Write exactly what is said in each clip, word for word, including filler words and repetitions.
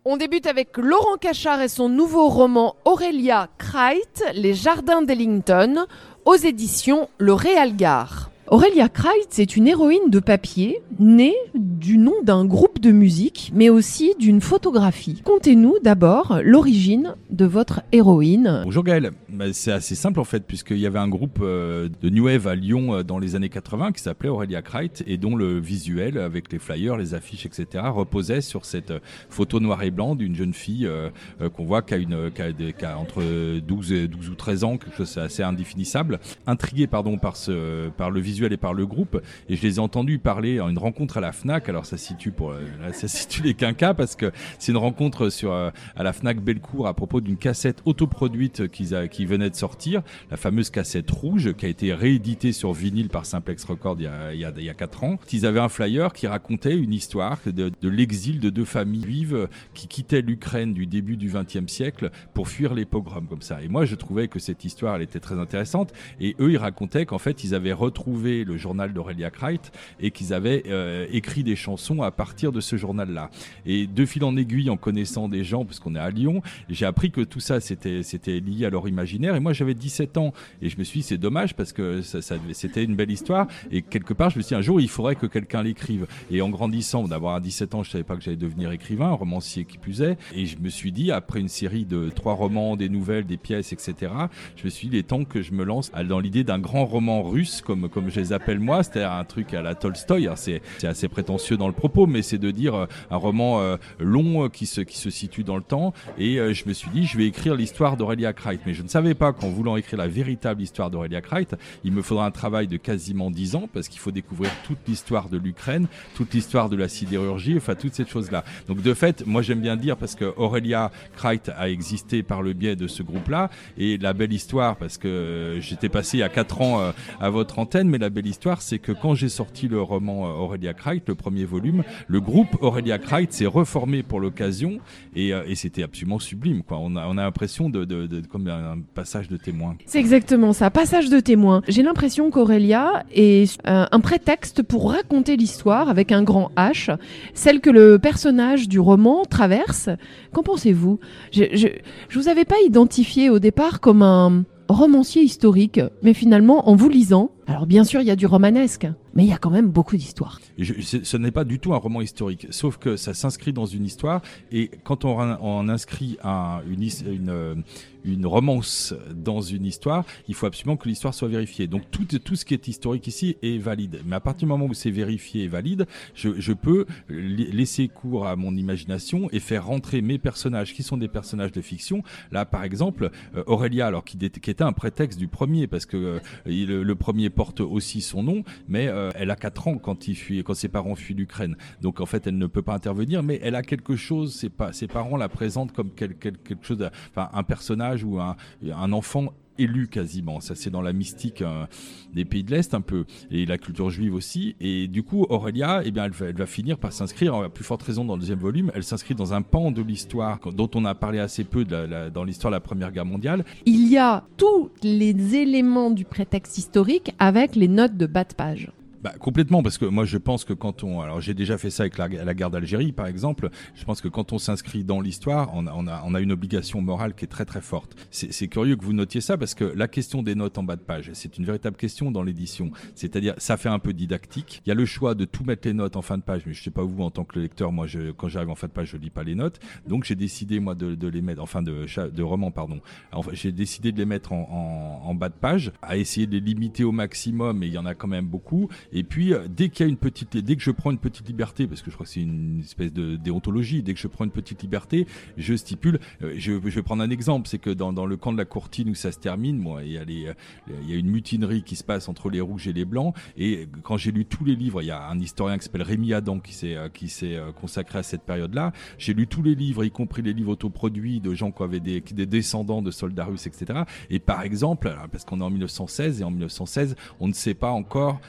On débute avec Laurent Cachard et son nouveau roman Aurelia Kreit, Les Jardins d'Ellington, aux éditions Le Réalgard. Aurelia Kreit, c'est une héroïne de papier née du nom d'un groupe de musique, mais aussi d'une photographie. Contez-nous d'abord l'origine de votre héroïne. Bonjour Gaël, bah, c'est assez simple en fait, puisqu'il y avait un groupe euh, de New Wave à Lyon euh, dans les années quatre-vingts qui s'appelait Aurelia Kreit et dont le visuel avec les flyers, les affiches, et cetera reposait sur cette euh, photo noir et blanc d'une jeune fille euh, euh, qu'on voit qui a, une, qui a, des, qui a entre douze, et, douze ou treize ans, quelque chose assez indéfinissable. Intrigué pardon, par, ce, par le visuel et par le groupe, et je les ai entendus parler à une rencontre à la Fnac. Alors ça situe pour là, ça situe les quinquas parce que c'est une rencontre sur à la Fnac Bellecour à propos d'une cassette autoproduite qu'ils a, qui venait de sortir, la fameuse cassette rouge qui a été rééditée sur vinyle par Simplex Records il y a il y a, il y a quatre ans. Ils avaient un flyer qui racontait une histoire de, de l'exil de deux familles juives qui quittaient l'Ukraine du début du vingtième siècle pour fuir les pogroms comme ça. Et moi je trouvais que cette histoire elle était très intéressante, et eux ils racontaient qu'en fait ils avaient retrouvé le journal d'Aurelia Kreit et qu'ils avaient euh, écrit des chansons à partir de ce journal-là. Et de fil en aiguille, en connaissant des gens, parce qu'on est à Lyon, j'ai appris que tout ça c'était, c'était lié à leur imaginaire. Et moi j'avais dix-sept ans et je me suis dit c'est dommage parce que ça, ça, c'était une belle histoire, et quelque part je me suis dit un jour il faudrait que quelqu'un l'écrive. Et en grandissant, d'avoir dix-sept ans, je savais pas que j'allais devenir écrivain, romancier qui plus est, et je me suis dit après une série de trois romans, des nouvelles, des pièces, et cetera, je me suis dit il est temps que je me lance dans l'idée d'un grand roman russe comme, comme je les appelle moi, c'est-à-dire un truc à la Tolstoï. Alors c'est, c'est assez prétentieux dans le propos, mais c'est de dire euh, un roman euh, long euh, qui, se, qui se situe dans le temps. Et euh, je me suis dit, je vais écrire l'histoire d'Aurelia Kreit. Mais je ne savais pas qu'en voulant écrire la véritable histoire d'Aurelia Kreit, il me faudra un travail de quasiment dix ans, parce qu'il faut découvrir toute l'histoire de l'Ukraine, toute l'histoire de la sidérurgie, enfin toutes ces choses-là. Donc de fait, moi j'aime bien dire, parce que Aurelia Kreit a existé par le biais de ce groupe-là, et la belle histoire, parce que euh, j'étais passé il y a quatre ans euh, à votre antenne, mais la belle histoire, c'est que quand j'ai sorti le roman Aurelia Kreit, le premier volume, le groupe Aurelia Kreit s'est reformé pour l'occasion, et, et c'était absolument sublime, quoi. On a, on a l'impression de, de, de, de comme un passage de témoin. C'est exactement ça, passage de témoin. J'ai l'impression qu'Aurelia est euh, un prétexte pour raconter l'histoire avec un grand H, celle que le personnage du roman traverse. Qu'en pensez-vous ? Je, je, je vous avais pas identifié au départ comme un romancier historique, mais finalement, en vous lisant, alors bien sûr, il y a du romanesque, mais il y a quand même beaucoup d'histoires. Je, ce n'est pas du tout un roman historique, sauf que ça s'inscrit dans une histoire, et quand on, on inscrit un, une, une, une romance dans une histoire, il faut absolument que l'histoire soit vérifiée. Donc tout, tout ce qui est historique ici est valide. Mais à partir du moment où c'est vérifié et valide, je, je peux laisser cours à mon imagination et faire rentrer mes personnages, qui sont des personnages de fiction. Là, par exemple, euh, Aurelia, alors qui, qui était un prétexte du premier, parce que euh, le, le premier porte aussi son nom, mais euh, elle a quatre ans quand, il fuit, quand ses parents fuient l'Ukraine. Donc en fait, elle ne peut pas intervenir, mais elle a quelque chose, ses, pa- ses parents la présentent comme quel, quel, quelque chose, de, enfin, un personnage ou un, un enfant élu quasiment. Ça, c'est dans la mystique euh, des pays de l'Est un peu, et la culture juive aussi. Et du coup, Aurelia, eh bien, elle va, elle va finir par s'inscrire, à plus forte raison dans le deuxième volume, elle s'inscrit dans un pan de l'histoire dont on a parlé assez peu de la, la, dans l'histoire de la Première Guerre mondiale. Il y a tous les éléments du prétexte historique avec les notes de bas de page. Bah, complètement, parce que moi je pense que quand on... Alors j'ai déjà fait ça avec la, la guerre d'Algérie par exemple, je pense que quand on s'inscrit dans l'histoire, on a, on a, on a une obligation morale qui est très très forte. C'est, c'est curieux que vous notiez ça, parce que la question des notes en bas de page, c'est une véritable question dans l'édition. C'est-à-dire, ça fait un peu didactique. Il y a le choix de tout mettre les notes en fin de page, mais je sais pas vous en tant que lecteur, moi je, quand j'arrive en fin de page je lis pas les notes, donc j'ai décidé moi de, de les mettre, enfin de, de romans pardon, alors, j'ai décidé de les mettre en, en, en bas de page, à essayer de les limiter au maximum, mais il y en a quand même beaucoup. Et puis, dès qu'il y a une petite, dès que je prends une petite liberté, parce que je crois que c'est une espèce de déontologie, dès que je prends une petite liberté, je stipule. Euh, je, je vais prendre un exemple, c'est que dans, dans le camp de la Courtine où ça se termine, moi, il y a les, il y a une mutinerie qui se passe entre les rouges et les blancs. Et quand j'ai lu tous les livres, il y a un historien qui s'appelle Rémi Adam qui s'est, qui s'est consacré à cette période-là. J'ai lu tous les livres, y compris les livres autoproduits de gens qui avaient des, des descendants de soldats russes, et cetera. Et par exemple, parce qu'on est en mille neuf cent seize et en mille neuf cent seize, on ne sait pas encore euh, si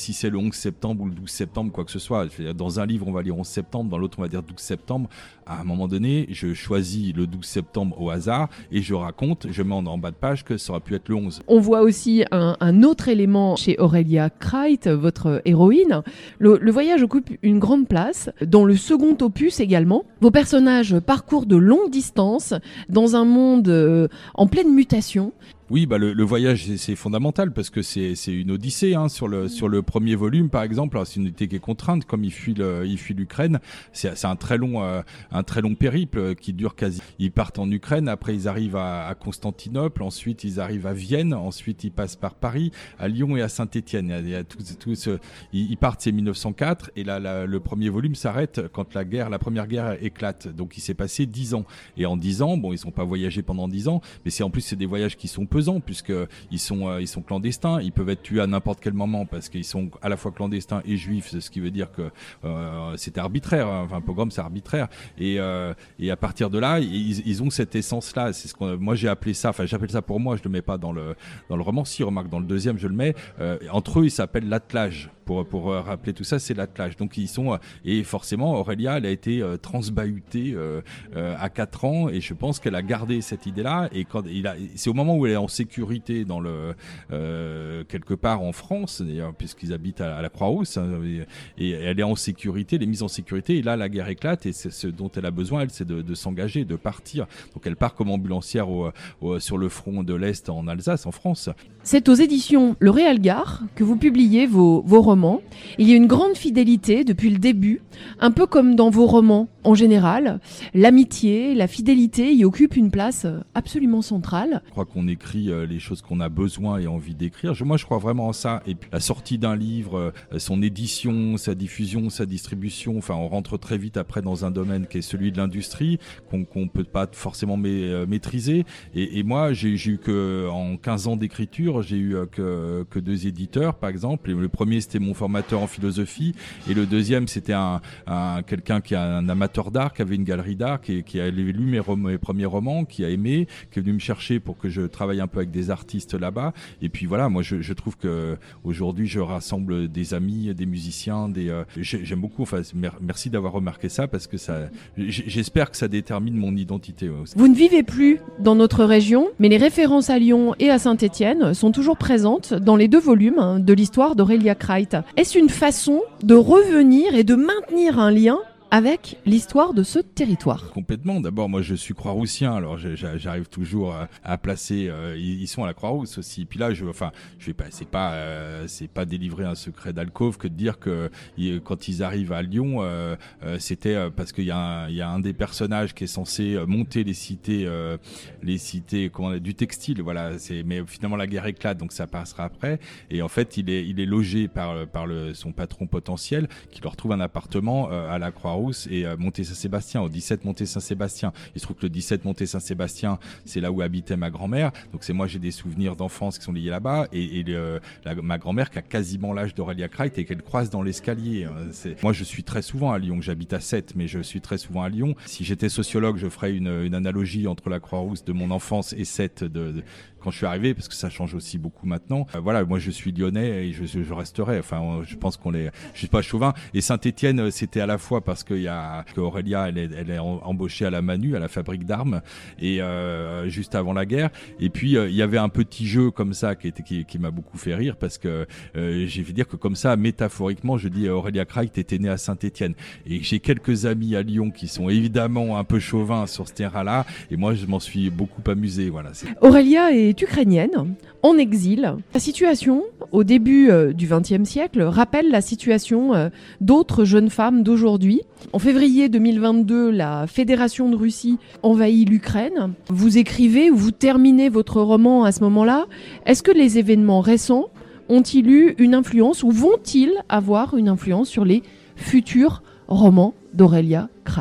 si c'est le onze septembre ou le douze septembre, quoi que ce soit. Dans un livre, on va lire onze septembre, dans l'autre, on va dire douze septembre. À un moment donné, je choisis le douze septembre au hasard et je raconte, je mets en, en bas de page que ça aurait pu être le onze. On voit aussi un, un autre élément chez Aurelia Kreit, votre héroïne. Le, le voyage occupe une grande place. Dans le second opus également, vos personnages parcourent de longues distances dans un monde euh, en pleine mutation. Oui, bah le, le voyage c'est, c'est fondamental parce que c'est, c'est une odyssée hein, sur le sur le premier volume par exemple. Alors, c'est une unité qui est contrainte comme il fuit le, il fuit l'Ukraine. C'est, c'est un très long euh, un très long périple qui dure quasi. Ils partent en Ukraine, après ils arrivent à, à Constantinople, ensuite ils arrivent à Vienne, ensuite ils passent par Paris, à Lyon et à Saint-Étienne. Il y a, il y a tout, tout ce, ils, ils partent c'est mille neuf cent quatre et là la, le premier volume s'arrête quand la guerre la première guerre éclate. Donc il s'est passé dix ans et en dix ans bon ils sont pas voyagés pendant dix ans, mais c'est en plus c'est des voyages qui sont peu puisque ils sont euh, ils sont clandestins, ils peuvent être tués à n'importe quel moment parce qu'ils sont à la fois clandestins et juifs, ce qui veut dire que euh, c'est arbitraire, hein. Enfin un pogrom c'est arbitraire et euh, et à partir de là ils, ils ont cette essence là, c'est ce qu'on moi j'ai appelé ça, enfin j'appelle ça pour moi, je le mets pas dans le dans le roman, si remarque dans le deuxième je le mets, euh, entre eux ils s'appellent l'attelage. Pour, pour euh, rappeler tout ça, c'est l'attelage. Donc ils sont euh, et forcément Aurelia, elle a été euh, transbahutée euh, euh, à quatre ans et je pense qu'elle a gardé cette idée-là. Et quand il a, c'est au moment où elle est en sécurité dans le euh, quelque part en France, d'ailleurs, puisqu'ils habitent à, à la Croix-Rousse, hein, et, et elle est en sécurité, elle est mise en sécurité. Et là, la guerre éclate et c'est ce dont elle a besoin, elle, c'est de, de s'engager, de partir. Donc elle part comme ambulancière au, au, sur le front de l'Est en Alsace, en France. C'est aux éditions Le Réalgard que vous publiez vos, vos romans. Il y a une grande fidélité depuis le début, un peu comme dans vos romans en général. L'amitié, la fidélité y occupent une place absolument centrale. Je crois qu'on écrit les choses qu'on a besoin et envie d'écrire. Moi, je crois vraiment en ça. Et puis, la sortie d'un livre, son édition, sa diffusion, sa distribution, enfin, on rentre très vite après dans un domaine qui est celui de l'industrie, qu'on qu'on peut pas forcément ma- maîtriser. Et, et moi, j'ai, j'ai eu que, en quinze ans d'écriture, j'ai eu que, que deux éditeurs, par exemple. Et le premier, c'était mon formateur en philosophie. Et le deuxième, c'était un, un, quelqu'un qui est un amateur d'art, qui avait une galerie d'art, qui, qui a lu mes, rom- mes premiers romans, qui a aimé, qui est venu me chercher pour que je travaille un peu avec des artistes là-bas. Et puis voilà, moi, je, je trouve que aujourd'hui, je rassemble des amis, des musiciens, des, euh, j'aime beaucoup. Enfin, merci d'avoir remarqué ça parce que ça, j'espère que ça détermine mon identité. Aussi. Vous ne vivez plus dans notre région, mais les références à Lyon et à Saint-Étienne sont toujours présentes dans les deux volumes de l'histoire d'Aurelia Kreit. Est-ce une façon de revenir et de maintenir un lien avec l'histoire de ce territoire? Complètement. D'abord, moi, je suis Croix-Roussien, alors j'arrive toujours à, à placer. Euh, ils sont à la Croix-Rousse aussi. Puis là, je, enfin, je vais pas. C'est pas, euh, c'est pas délivrer un secret d'alcôve que de dire que il, quand ils arrivent à Lyon, euh, euh, c'était parce qu'il y a, un, il y a un des personnages qui est censé monter les cités, euh, les cités, comment on dit, du textile. Voilà. C'est, mais finalement, la guerre éclate, donc ça passera après. Et en fait, il est, il est logé par, par le, son patron potentiel, qui leur trouve un appartement euh, à la Croix-Rousse et euh, Montée-Saint-Sébastien, au dix-sept Montée-Saint-Sébastien. Il se trouve que le dix-sept Montée-Saint-Sébastien, c'est là où habitait ma grand-mère. Donc c'est moi, j'ai des souvenirs d'enfance qui sont liés là-bas. Et, et le, la, ma grand-mère qui a quasiment l'âge d'Aurelia Kreit et qu'elle croise dans l'escalier. C'est... Moi, je suis très souvent à Lyon. J'habite à Sète, mais je suis très souvent à Lyon. Si j'étais sociologue, je ferais une, une analogie entre la Croix-Rousse de mon enfance et Sète de, de quand je suis arrivé, parce que ça change aussi beaucoup maintenant. Euh, voilà, moi je suis lyonnais et je, je resterai. Enfin, je pense qu'on est, je suis pas chauvin. Et Saint-Étienne, c'était à la fois parce qu'il y a qu'Aurelia, elle est, elle est embauchée à la Manu, à la fabrique d'armes, et euh, juste avant la guerre. Et puis euh, il y avait un petit jeu comme ça qui était, qui, qui m'a beaucoup fait rire parce que euh, j'ai fait dire que comme ça, métaphoriquement, je dis Aurelia Kreit était née à Saint-Étienne. Et j'ai quelques amis à Lyon qui sont évidemment un peu chauvins sur ce terrain-là. Et moi, je m'en suis beaucoup amusé. Voilà. C'est... Aurelia est ukrainienne, en exil. La situation, au début euh, du vingtième siècle, rappelle la situation euh, d'autres jeunes femmes d'aujourd'hui. En février deux mille vingt-deux, la Fédération de Russie envahit l'Ukraine. Vous écrivez ou vous terminez votre roman à ce moment-là. Est-ce que les événements récents ont-ils eu une influence ou vont-ils avoir une influence sur les futurs romans d'Aurelia Kreit ?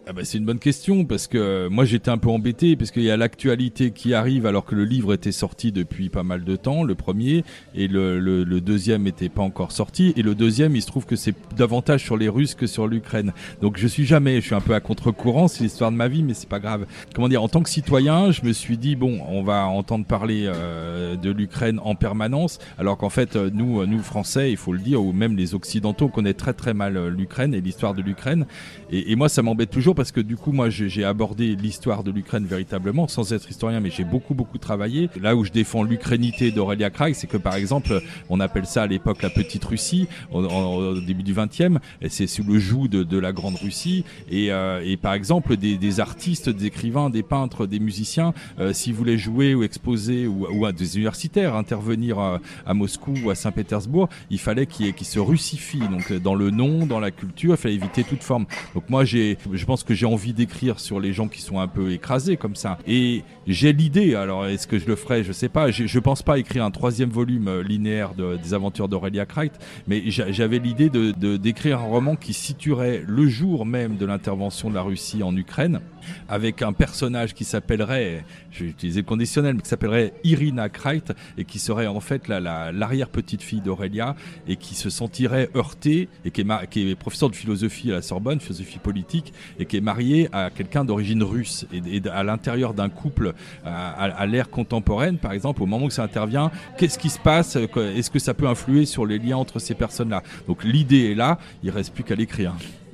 Ah bah c'est une bonne question parce que euh, moi j'étais un peu embêté parce qu'il y a l'actualité qui arrive alors que le livre était sorti depuis pas mal de temps, le premier, et le, le, le deuxième n'était pas encore sorti, et le deuxième il se trouve que c'est davantage sur les Russes que sur l'Ukraine. Donc je suis jamais, je suis un peu à contre-courant, c'est l'histoire de ma vie mais c'est pas grave. Comment dire, en tant que citoyen je me suis dit bon on va entendre parler euh, de l'Ukraine en permanence alors qu'en fait nous, nous Français il faut le dire, ou même les Occidentaux on connaît très très mal l'Ukraine et l'histoire de l'Ukraine et, et moi ça m'embête toujours parce que du coup moi j'ai abordé l'histoire de l'Ukraine véritablement sans être historien mais j'ai beaucoup beaucoup travaillé. Là où je défends l'ukrainité d'Aurelia Kreitz, c'est que par exemple on appelle ça à l'époque la petite Russie au, au début du vingtième, et c'est sous le joug de, de la grande Russie et, euh, et par exemple des, des artistes, des écrivains, des peintres, des musiciens euh, s'ils voulaient jouer ou exposer ou, ou à des universitaires intervenir à, à Moscou ou à Saint-Pétersbourg, il fallait qu'ils qu'ils se russifient, donc dans le nom, dans la culture, il fallait éviter toute forme. Donc moi j'ai, je pense que j'ai envie d'écrire sur les gens qui sont un peu écrasés comme ça. Et j'ai l'idée, alors est-ce que je le ferai, je sais pas, je, je pense pas écrire un troisième volume linéaire de, des aventures d'Aurelia Kreitz, mais j'avais l'idée de, de, d'écrire un roman qui situerait le jour même de l'intervention de la Russie en Ukraine, avec un personnage qui s'appellerait, je vais utiliser le conditionnel, mais qui s'appellerait Irina Kreitz, et qui serait en fait la, la, l'arrière-petite-fille d'Aurelia, et qui se sentirait heurtée, et qui est, ma, qui est professeur de philosophie à la Sorbonne, philosophie politique, et qui est mariée à quelqu'un d'origine russe. Et, et à l'intérieur d'un couple à, à, à l'ère contemporaine, par exemple, au moment où ça intervient, qu'est-ce qui se passe? Est-ce que ça peut influer sur les liens entre ces personnes-là? Donc l'idée est là, il ne reste plus qu'à l'écrire.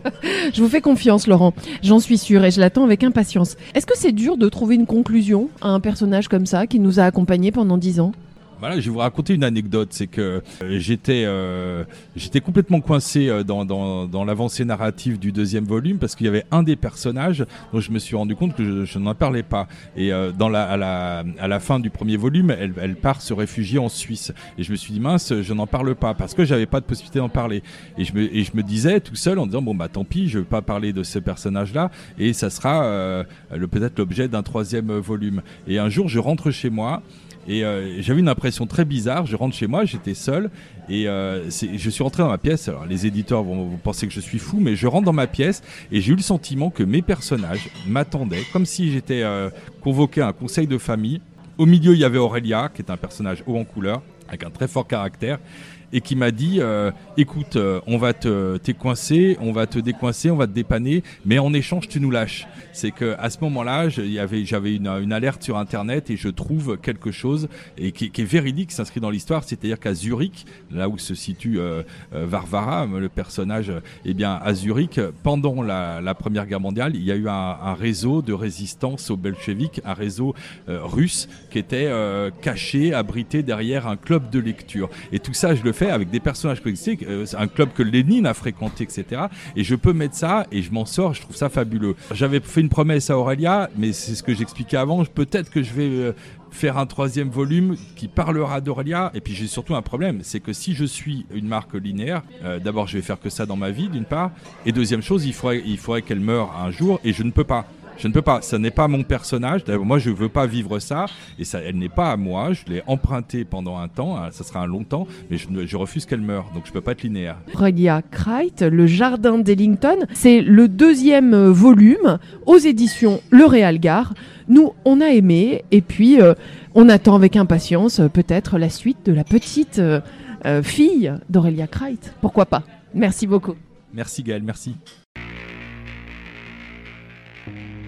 Je vous fais confiance, Laurent. J'en suis sûre et je l'attends avec impatience. Est-ce que c'est dur de trouver une conclusion à un personnage comme ça qui nous a accompagnés pendant dix ans ? Voilà, je vais vous raconter une anecdote, c'est que euh, j'étais euh, j'étais complètement coincé euh, dans, dans, dans l'avancée narrative du deuxième volume parce qu'il y avait un des personnages dont je me suis rendu compte que je, je n'en parlais pas. Et euh, dans la, à, la, à la fin du premier volume, elle, elle part se réfugier en Suisse. Et je me suis dit, mince, je n'en parle pas parce que j'avais pas de possibilité d'en parler. Et je, me, et je me disais tout seul en disant, bon bah tant pis, je ne vais pas parler de ce personnage-là et ça sera euh, le, peut-être l'objet d'un troisième volume. Et un jour, je rentre chez moi. Et euh, j'avais une impression très bizarre, je rentre chez moi, j'étais seul et euh, je suis rentré dans ma pièce, alors les éditeurs vont, vont penser que je suis fou, mais je rentre dans ma pièce et j'ai eu le sentiment que mes personnages m'attendaient, comme si j'étais euh, convoqué à un conseil de famille. Au milieu il y avait Aurelia, qui est un personnage haut en couleur, avec un très fort caractère, et qui m'a dit euh, écoute, euh, on va te t'es coincé, on va te décoincer, on va te dépanner, mais en échange tu nous lâches. C'est que à ce moment-là, il y avait j'avais une, une alerte sur internet et je trouve quelque chose et qui, qui est véridique, qui s'inscrit dans l'histoire, c'est-à-dire qu'à Zurich, là où se situe euh, euh, Varvara, le personnage, eh bien à Zurich, pendant la, la Première Guerre mondiale, il y a eu un, un réseau de résistance aux bolcheviks, un réseau euh, russe qui était euh, caché, abrité derrière un club de lecture. Et tout ça, je le fais avec des personnages qui existent, euh, un club que Lénine a fréquenté, et cetera. Et je peux mettre ça et je m'en sors, je trouve ça fabuleux. J'avais fait une promesse à Aurelia, mais c'est ce que j'expliquais avant, peut-être que je vais euh, faire un troisième volume qui parlera d'Aurelia. Et puis j'ai surtout un problème, c'est que si je suis une marque linéaire, euh, d'abord je vais faire que ça dans ma vie, d'une part, et deuxième chose, il faudrait, il faudrait qu'elle meure un jour, et je ne peux pas. Je ne peux pas, ça n'est pas mon personnage, moi je ne veux pas vivre ça, et ça, elle n'est pas à moi, je l'ai empruntée pendant un temps, hein, ça sera un long temps, mais je, je refuse qu'elle meure, donc je ne peux pas être linéaire. Aurelia Kreitz, Le Jardin d'Ellington, c'est le deuxième volume aux éditions Le Réalgard. Nous, on a aimé, et puis euh, on attend avec impatience euh, peut-être la suite de la petite euh, euh, fille d'Aurelia Kreitz. Pourquoi pas? Merci beaucoup. Merci Gaëlle, merci. Thank you.